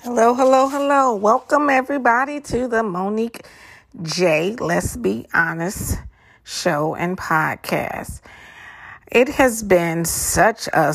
Hello, hello, hello. Welcome everybody to the Monique J. Let's Be Honest show and podcast. It has been such a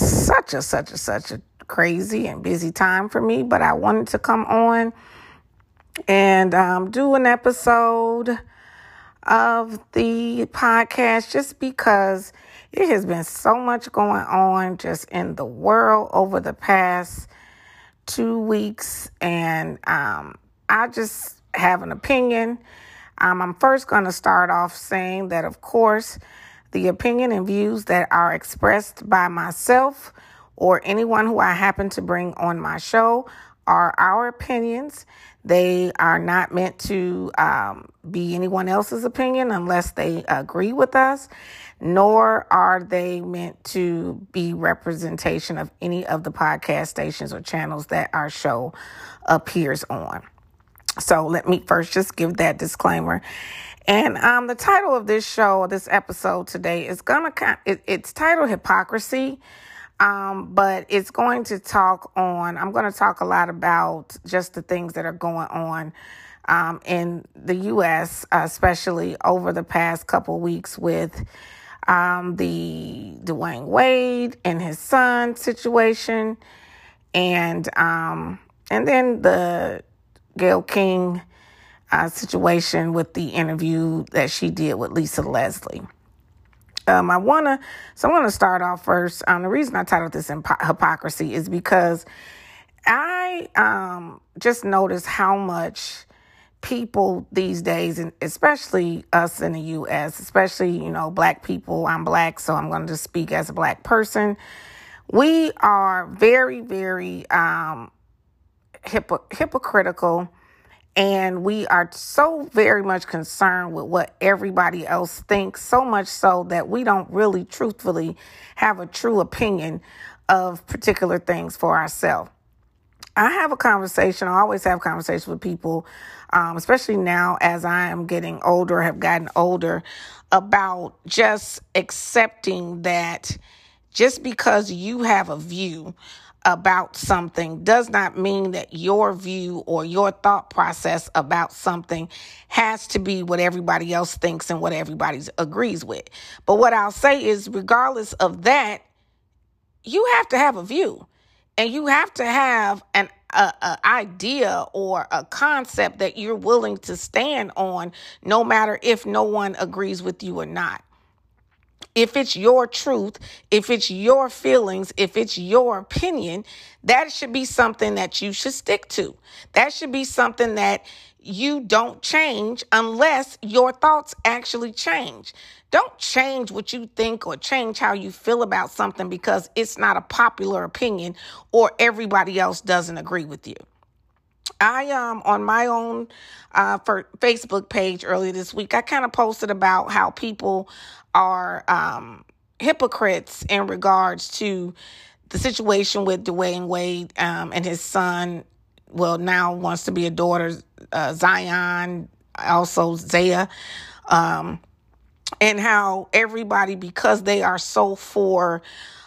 crazy and busy time for me, but I wanted to come on and do an episode of the podcast just because it has been so much going on just in the world over the past 2 weeks, and I just have an opinion. I'm first going to start off saying that, of course, the opinion and views that are expressed by myself or anyone who I happen to bring on my show are our opinions. They are not meant to be anyone else's opinion unless they agree with us, nor are they meant to be representation of any of the podcast stations or channels that our show appears on. So let me first just give that disclaimer. And the title of this show, this episode today, is it's titled Hypocrisy. But it's going to I'm going to talk a lot about just the things that are going on in the U.S., especially over the past couple weeks with the Dwayne Wade and his son situation, and then the Gayle King situation with the interview that she did with Lisa Leslie. I'm going to start off first. The reason I titled this Hypocrisy is because I just noticed how much people these days, and especially us in the U.S., especially, Black people. I'm Black, so I'm going to just speak as a Black person. We are very, very hypocritical. And we are so very much concerned with what everybody else thinks, so much so that we don't really truthfully have a true opinion of particular things for ourselves. I always have conversations with people, especially now as I am getting older, have gotten older, about just accepting that just because you have a view about something does not mean that your view or your thought process about something has to be what everybody else thinks and what everybody agrees with. But what I'll say is, regardless of that, you have to have a view, and you have to have an idea or a concept that you're willing to stand on, no matter if no one agrees with you or not. If it's your truth, if it's your feelings, if it's your opinion, that should be something that you should stick to. That should be something that you don't change unless your thoughts actually change. Don't change what you think or change how you feel about something because it's not a popular opinion or everybody else doesn't agree with you. I on my own for Facebook page earlier this week, I kind of posted about how people are hypocrites in regards to the situation with Dwayne Wade and his son. Well, now wants to be a daughter, Zion, also Zaya, and how everybody, because they are so for,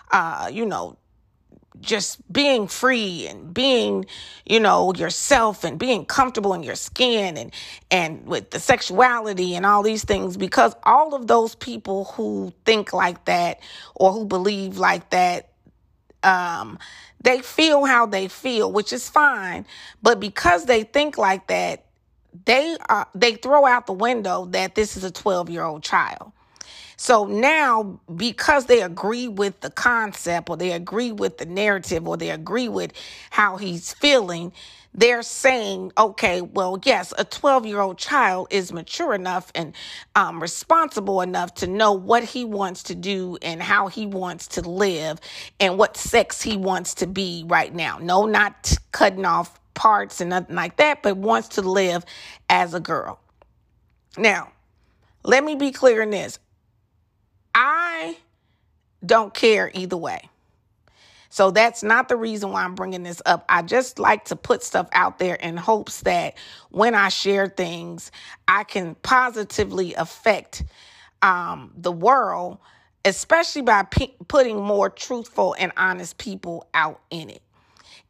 just being free and being, yourself and being comfortable in your skin and with the sexuality and all these things, because all of those people who think like that or who believe like that, they feel how they feel, which is fine. But because they think like that, they throw out the window that this is a 12-year-old child. So now, because they agree with the concept or they agree with the narrative or they agree with how he's feeling, they're saying, okay, well, yes, a 12-year-old child is mature enough and responsible enough to know what he wants to do and how he wants to live and what sex he wants to be right now. No, not cutting off parts and nothing like that, but wants to live as a girl. Now, let me be clear in this. I don't care either way. So that's not the reason why I'm bringing this up. I just like to put stuff out there in hopes that when I share things, I can positively affect the world, especially by putting more truthful and honest people out in it.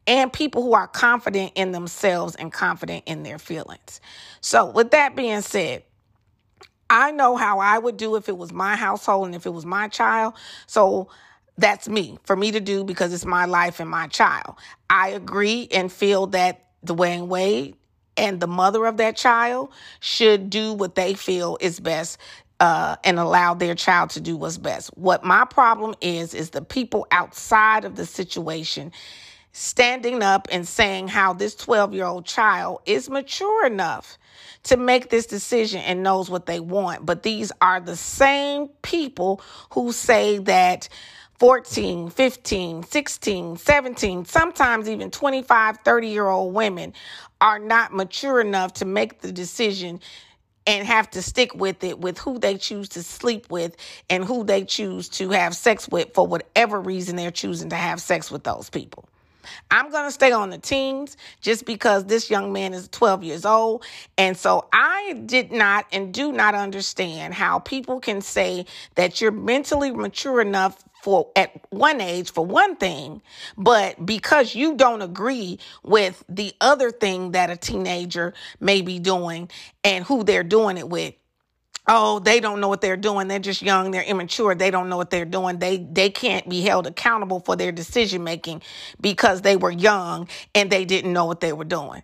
and people who are confident in themselves and confident in their feelings. So with that being said, I know how I would do if it was my household and if it was my child. So that's for me to do, because it's my life and my child. I agree and feel that Dwayne Wade and the mother of that child should do what they feel is best, and allow their child to do what's best. What my problem is the people outside of the situation standing up and saying how this 12-year-old child is mature enough to make this decision and knows what they want. But these are the same people who say that 14, 15, 16, 17, sometimes even 25, 30-year-old women are not mature enough to make the decision and have to stick with it, with who they choose to sleep with and who they choose to have sex with for whatever reason they're choosing to have sex with those people. I'm going to stay on the teens just because this young man is 12 years old. And so I did not and do not understand how people can say that you're mentally mature enough at one age for one thing, but because you don't agree with the other thing that a teenager may be doing and who they're doing it with, oh, they don't know what they're doing. They're just young. They're immature. They don't know what they're doing. They can't be held accountable for their decision making because they were young and they didn't know what they were doing.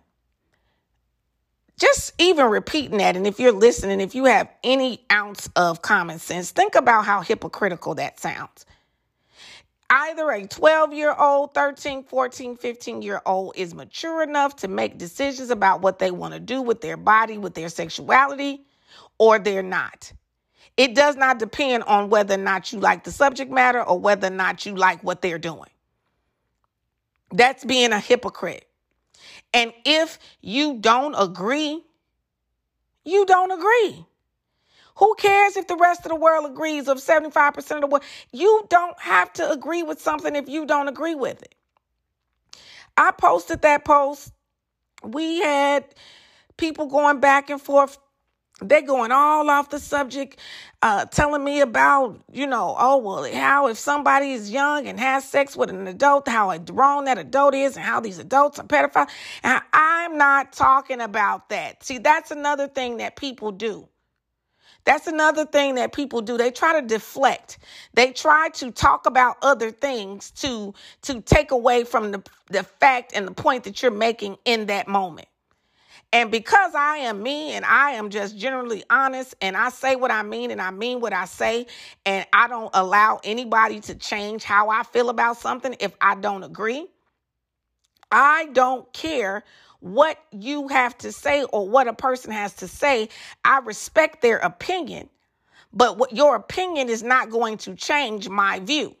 Just even repeating that, and if you're listening, if you have any ounce of common sense, think about how hypocritical that sounds. Either a 12-year-old, 13, 14, 15-year-old is mature enough to make decisions about what they want to do with their body, with their sexuality, or they're not. It does not depend on whether or not you like the subject matter or whether or not you like what they're doing. That's being a hypocrite. And if you don't agree, you don't agree. Who cares if the rest of the world agrees, or 75% of the world? You don't have to agree with something if you don't agree with it. I posted that post. We had people going back and forth. They're going all off the subject, telling me about, how if somebody is young and has sex with an adult, how grown that adult is and how these adults are pedophiles. And I'm not talking about that. See, that's another thing that people do. That's another thing that people do. They try to deflect. They try to talk about other things to take away from the fact and the point that you're making in that moment. And because I am me and I am just generally honest and I say what I mean and I mean what I say, and I don't allow anybody to change how I feel about something if I don't agree, I don't care what you have to say or what a person has to say. I respect their opinion, but what your opinion is not going to change my view.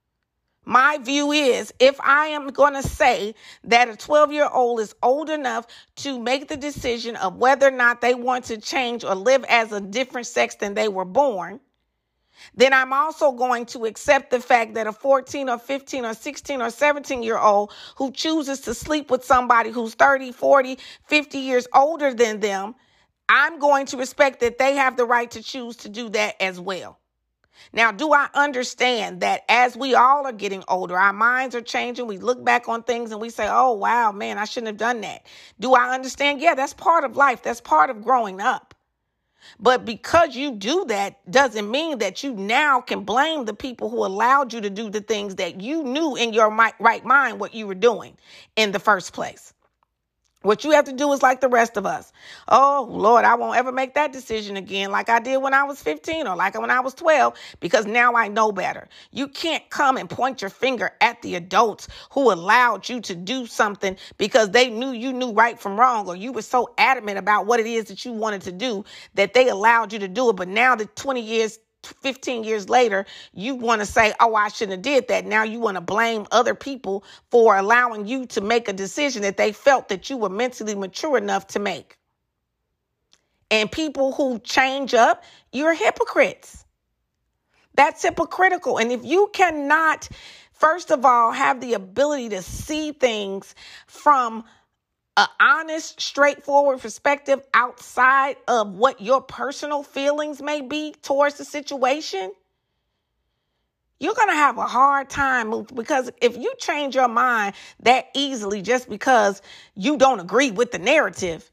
My view is, if I am going to say that a 12-year-old is old enough to make the decision of whether or not they want to change or live as a different sex than they were born, then I'm also going to accept the fact that a 14 or 15 or 16 or 17-year-old who chooses to sleep with somebody who's 30, 40, 50 years older than them, I'm going to respect that they have the right to choose to do that as well. Now, do I understand that as we all are getting older, our minds are changing, we look back on things and we say, oh, wow, man, I shouldn't have done that. Do I understand? Yeah, that's part of life. That's part of growing up. But because you do that doesn't mean that you now can blame the people who allowed you to do the things that you knew in your right mind what you were doing in the first place. What you have to do is like the rest of us. Oh, Lord, I won't ever make that decision again like I did when I was 15 or like when I was 12, because now I know better. You can't come and point your finger at the adults who allowed you to do something because they knew you knew right from wrong, or you were so adamant about what it is that you wanted to do that they allowed you to do it. But now that 20 years 15 years later, you want to say, oh, I shouldn't have did that. Now you want to blame other people for allowing you to make a decision that they felt that you were mentally mature enough to make. And people who change up, you're hypocrites. That's hypocritical. And if you cannot, first of all, have the ability to see things from an honest, straightforward perspective outside of what your personal feelings may be towards the situation, you're going to have a hard time, because if you change your mind that easily just because you don't agree with the narrative,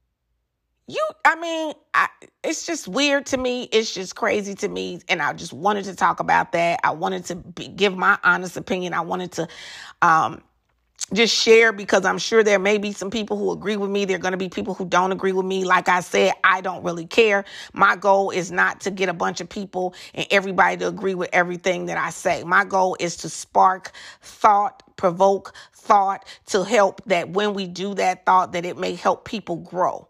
it's just weird to me. It's just crazy to me. And I just wanted to talk about that. I wanted to give my honest opinion. I wanted to just share, because I'm sure there may be some people who agree with me. There are going to be people who don't agree with me. Like I said, I don't really care. My goal is not to get a bunch of people and everybody to agree with everything that I say. My goal is to spark thought, provoke thought, to help that when we do that thought, that it may help people grow.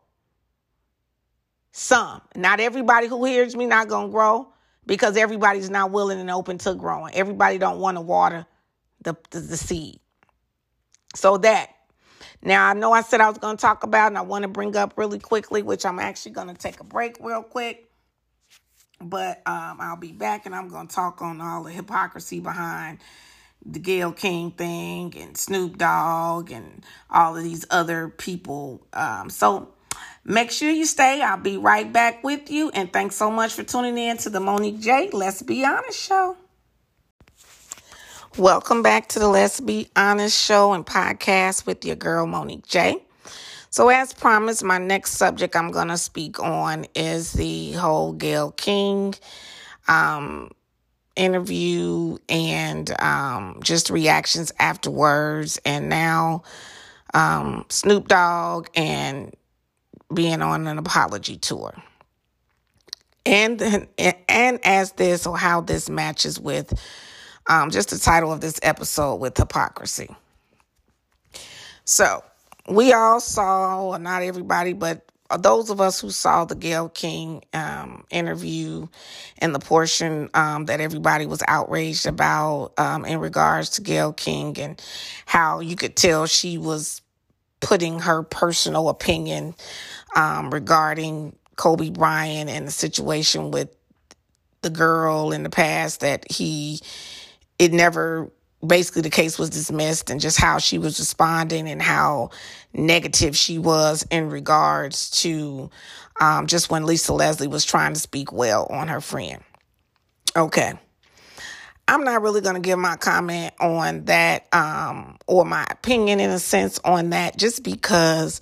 Some, not everybody who hears me not going to grow, because everybody's not willing and open to growing. Everybody don't want to water the seed. So that, now I know I said I was going to talk about, and I want to bring up really quickly, which I'm actually going to take a break real quick, but I'll be back, and I'm going to talk on all the hypocrisy behind the Gayle King thing and Snoop Dogg and all of these other people. So make sure you stay. I'll be right back with you. And thanks so much for tuning in to the Monique J. Let's Be Honest show. Welcome back to the Let's Be Honest show and podcast with your girl, Monique J. So as promised, my next subject I'm going to speak on is the whole Gayle King interview and just reactions afterwards. And now Snoop Dogg and being on an apology tour. And as this, or how this matches with just the title of this episode, with hypocrisy. So we all saw, or not everybody, but those of us who saw the Gayle King interview and the portion that everybody was outraged about in regards to Gayle King, and how you could tell she was putting her personal opinion regarding Kobe Bryant and the situation with the girl in the past, that it never, basically the case was dismissed, and just how she was responding and how negative she was in regards to just when Lisa Leslie was trying to speak well on her friend. Okay. I'm not really going to give my comment on that, or my opinion in a sense on that, just because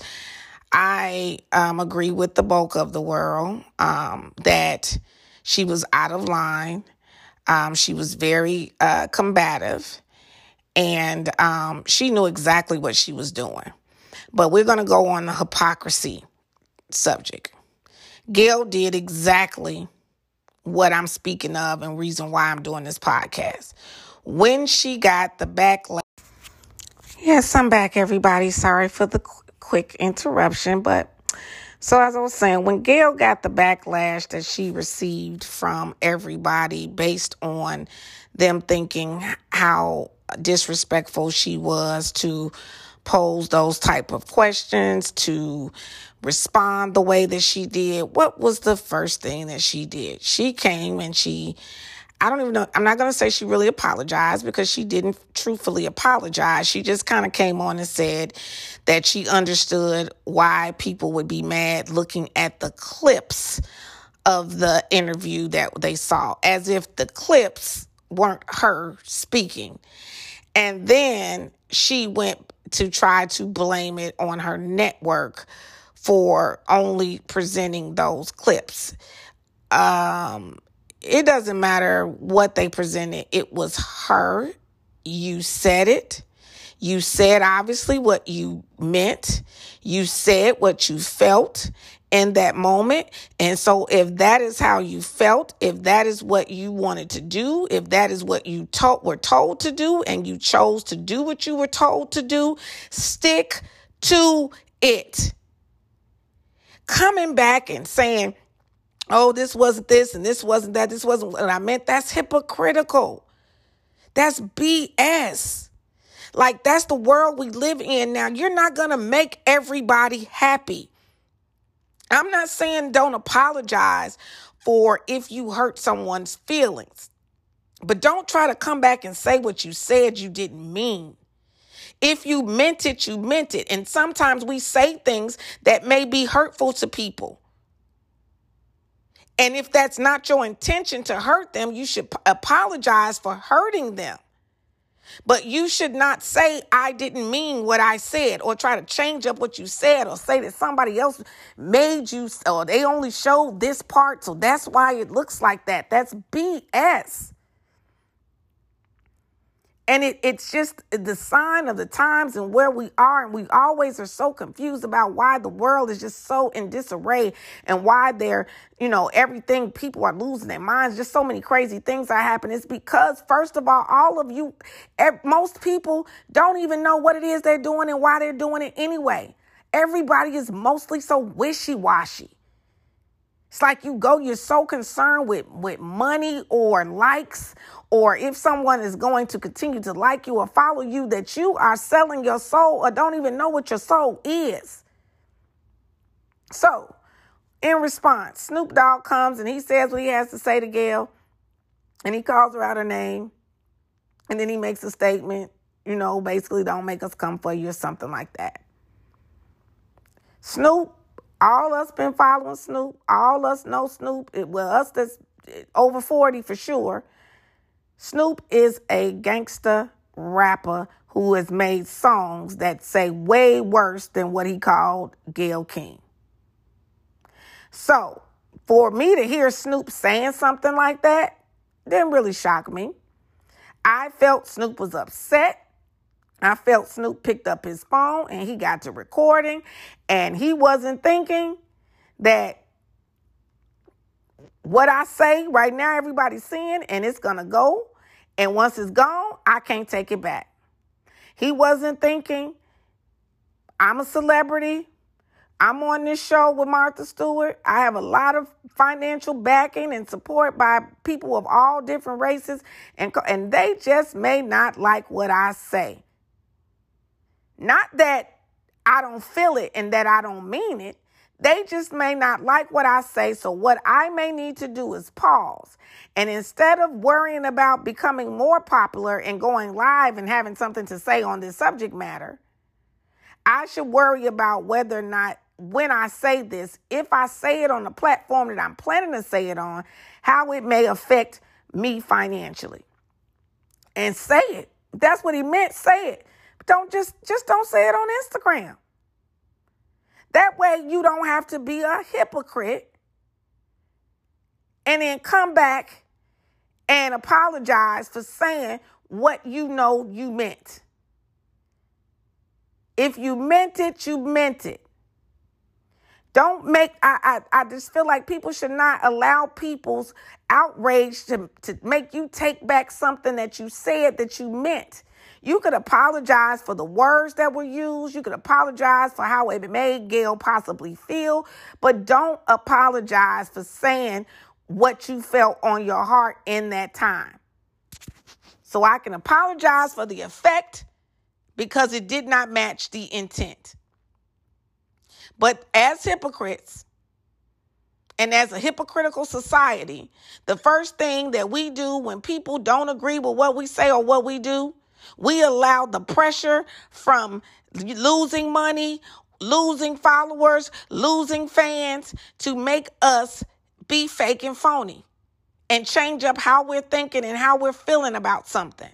I agree with the bulk of the world that she was out of line. She was very combative, and she knew exactly what she was doing. But we're going to go on the hypocrisy subject. Gayle did exactly what I'm speaking of, and reason why I'm doing this podcast. When she got the backlash. Yes, I'm back, everybody. Sorry for the quick interruption, but so as I was saying, when Gayle got the backlash that she received from everybody based on them thinking how disrespectful she was to pose those type of questions, to respond the way that she did, what was the first thing that she did? She came and I don't even know, I'm not going to say she really apologized, because she didn't truthfully apologize. She just kind of came on and said that she understood why people would be mad looking at the clips of the interview that they saw, as if the clips weren't her speaking. And then she went to try to blame it on her network for only presenting those clips. It doesn't matter what they presented. It was her. You said it. You said obviously what you meant. You said what you felt in that moment. And so if that is how you felt, if that is what you wanted to do, if that is what you were told to do, and you chose to do what you were told to do, stick to it. Coming back and saying, oh, this wasn't this and this wasn't that, this wasn't what I meant, that's hypocritical. That's BS. Like, that's the world we live in now. You're not going to make everybody happy. I'm not saying don't apologize for if you hurt someone's feelings, but don't try to come back and say what you said you didn't mean. If you meant it, you meant it. And sometimes we say things that may be hurtful to people. And if that's not your intention to hurt them, you should apologize for hurting them. But you should not say, I didn't mean what I said, or try to change up what you said, or say that somebody else made you, or they only showed this part, so that's why it looks like that. That's BS. And it's just the sign of the times and where we are. And we always are so confused about why the world is just so in disarray, and why everything, people are losing their minds. Just so many crazy things are happening. It's because, first of all of you, most people don't even know what it is they're doing and why they're doing it anyway. Everybody is mostly so wishy-washy. It's like you're so concerned with money or likes, or if someone is going to continue to like you or follow you, that you are selling your soul or don't even know what your soul is. So, in response, Snoop Dogg comes and he says what he has to say to Gayle, and he calls her out her name, and then he makes a statement, basically, don't make us come for you or something like that. Snoop, all us been following Snoop, all us know Snoop, us that's over 40 for sure. Snoop is a gangster rapper who has made songs that say way worse than what he called Gayle King. So for me to hear Snoop saying something like that didn't really shock me. I felt Snoop was upset. I felt Snoop picked up his phone and he got to recording, and he wasn't thinking that what I say right now, everybody's seeing, and it's going to go. And once it's gone, I can't take it back. He wasn't thinking, I'm a celebrity. I'm on this show with Martha Stewart. I have a lot of financial backing and support by people of all different races, and they just may not like what I say. Not that I don't feel it and that I don't mean it. They just may not like what I say. So what I may need to do is pause. And instead of worrying about becoming more popular and going live and having something to say on this subject matter, I should worry about whether or not, when I say this, if I say it on the platform that I'm planning to say it on, how it may affect me financially. And say it. If that's what he meant, say it. But don't just don't say it on Instagram. That way you don't have to be a hypocrite and then come back and apologize for saying what you know you meant. If you meant it, you meant it. Don't make, I just feel like people should not allow people's outrage to make you take back something that you said that you meant. You could apologize for the words that were used. You could apologize for how it made Gayle possibly feel, but don't apologize for saying what you felt on your heart in that time. So I can apologize for the effect because it did not match the intent. But as hypocrites and as a hypocritical society, the first thing that we do when people don't agree with what we say or what we do, we allow the pressure from losing money, losing followers, losing fans to make us be fake and phony and change up how we're thinking and how we're feeling about something.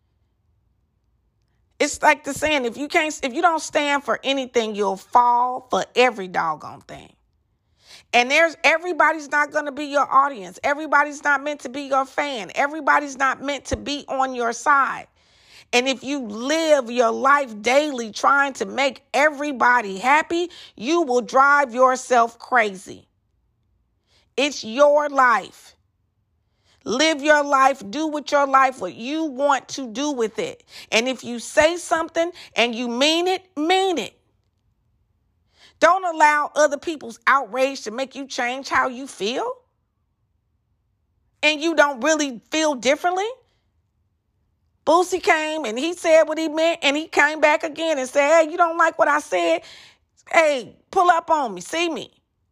It's like the saying, if you don't stand for anything, you'll fall for every doggone thing. And everybody's not going to be your audience. Everybody's not meant to be your fan. Everybody's not meant to be on your side. And if you live your life daily trying to make everybody happy, you will drive yourself crazy. It's your life. Live your life. Do with your life what you want to do with it. And if you say something and you mean it, mean it. Don't allow other people's outrage to make you change how you feel. And you don't really feel differently. Boosie came and he said what he meant, and he came back again and said, hey, you don't like what I said? Hey, pull up on me. See me.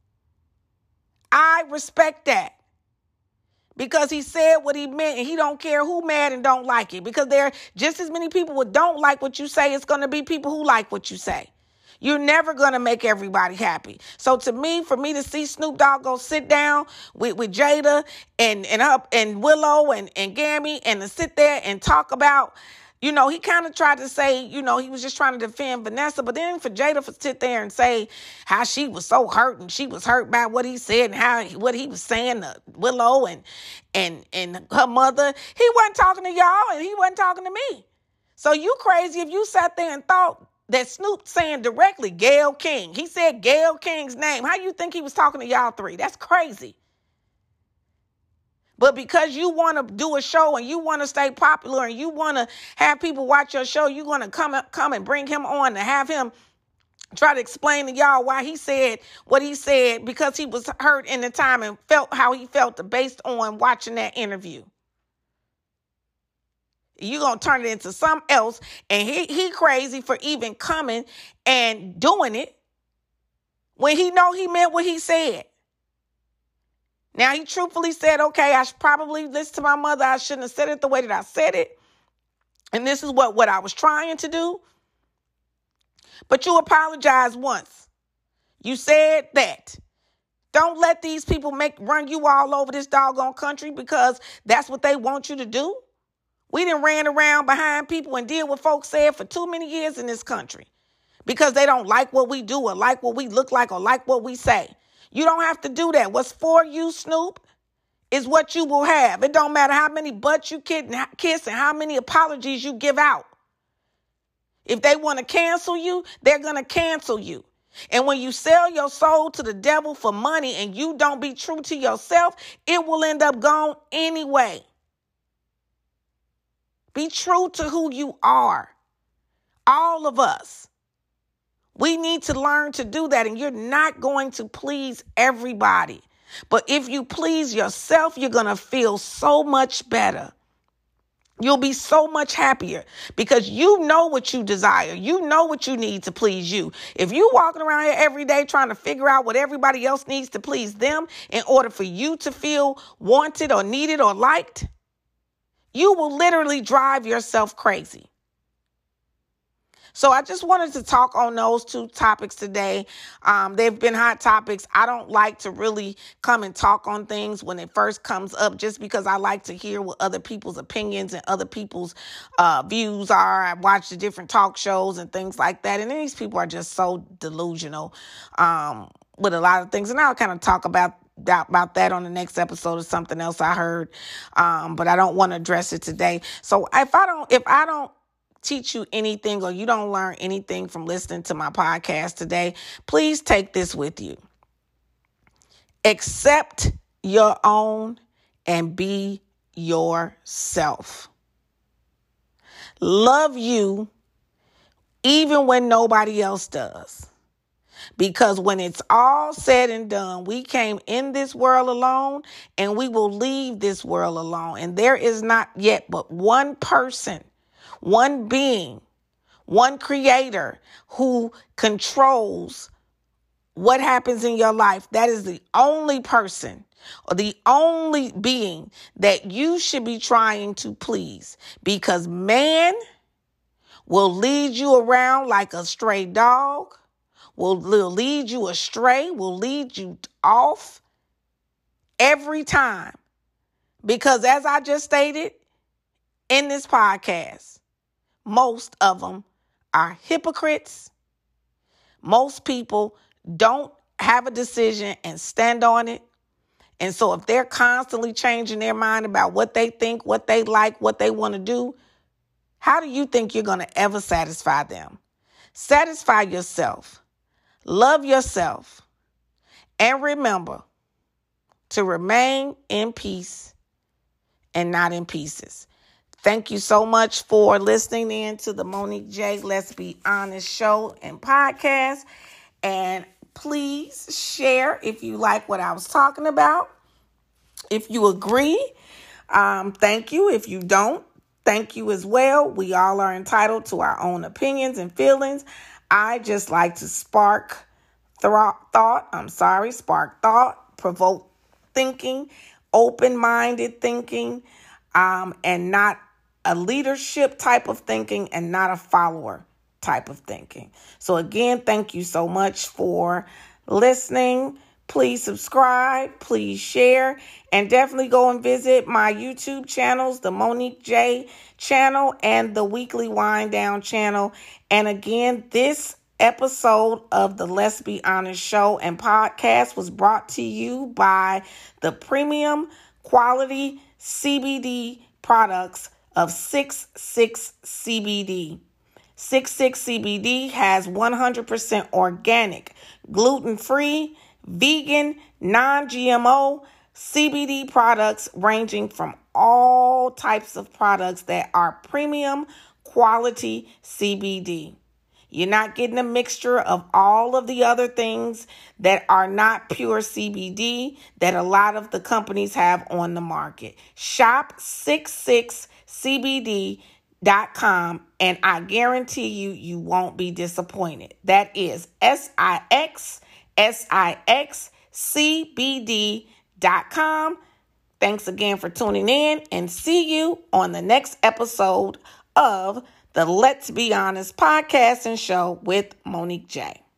I respect that. Because he said what he meant, and he don't care who mad and don't like it. Because there are just as many people who don't like what you say. It's going to be people who like what you say. You're never going to make everybody happy. So to me, for me to see Snoop Dogg go sit down with Jada and Willow and Gammy and to sit there and talk about, he kind of tried to say, he was just trying to defend Vanessa. But then for Jada to sit there and say how she was so hurt and she was hurt by what he said and what he was saying to Willow and her mother, he wasn't talking to y'all and he wasn't talking to me. So you crazy if you sat there and thought that Snoop saying directly Gayle King. He said Gayle King's name. How you think he was talking to y'all three? That's crazy. But because you want to do a show and you want to stay popular and you want to have people watch your show, you're going to come and bring him on to have him try to explain to y'all why he said what he said because he was hurt in the time and felt how he felt based on watching that interview. You're going to turn it into something else. And he crazy for even coming and doing it when he know he meant what he said. Now, he truthfully said, okay, I should probably listen to my mother. I shouldn't have said it the way that I said it. And this is what I was trying to do. But you apologized once. You said that. Don't let these people run you all over this doggone country because that's what they want you to do. We done ran around behind people and did what folks said for too many years in this country because they don't like what we do or like what we look like or like what we say. You don't have to do that. What's for you, Snoop, is what you will have. It don't matter how many butts you kiss and how many apologies you give out. If they want to cancel you, they're going to cancel you. And when you sell your soul to the devil for money and you don't be true to yourself, it will end up gone anyway. Be true to who you are. All of us. We need to learn to do that. And you're not going to please everybody. But if you please yourself, you're going to feel so much better. You'll be so much happier because you know what you desire. You know what you need to please you. If you're walking around here every day trying to figure out what everybody else needs to please them in order for you to feel wanted or needed or liked, you will literally drive yourself crazy. So I just wanted to talk on those two topics today. They've been hot topics. I don't like to really come and talk on things when it first comes up just because I like to hear what other people's opinions and other people's views are. I watch the different talk shows and things like that. And these people are just so delusional with a lot of things. And I'll kind of talk about that on the next episode of something else I heard. But I don't want to address it today. So if I don't teach you anything or you don't learn anything from listening to my podcast today, please take this with you. Accept your own and be yourself. Love you even when nobody else does. Because when it's all said and done, we came in this world alone and we will leave this world alone. And there is not yet but one person, one being, one creator who controls what happens in your life. That is the only person or the only being that you should be trying to please, because man will lead you around like a stray dog, will lead you astray, will lead you off every time. Because as I just stated in this podcast, most of them are hypocrites. Most people don't have a decision and stand on it. And so if they're constantly changing their mind about what they think, what they like, what they want to do, how do you think you're going to ever satisfy them? Satisfy yourself. Love yourself. And remember to remain in peace and not in pieces. Thank you so much for listening in to the Monique J. Let's Be Honest show and podcast. And please share if you like what I was talking about. If you agree, thank you. If you don't, thank you as well. We all are entitled to our own opinions and feelings. I just like to spark thought, provoke thinking, open-minded thinking, and not a leadership type of thinking and not a follower type of thinking. So again, thank you so much for listening. Please subscribe, please share, and definitely go and visit my YouTube channels, the Monique J channel and the Weekly Wind Down channel. And again, this episode of the Let's Be Honest show and podcast was brought to you by the premium quality CBD products of 66 CBD. 66 CBD has 100% organic, gluten-free, vegan, non-GMO CBD products ranging from all types of products that are premium quality CBD. You're not getting a mixture of all of the other things that are not pure CBD that a lot of the companies have on the market. Shop 66cbd.com and I guarantee you won't be disappointed. That is SIXCBD.com. Thanks again for tuning in and see you on the next episode of the Let's Be Honest podcast and show with Monique J.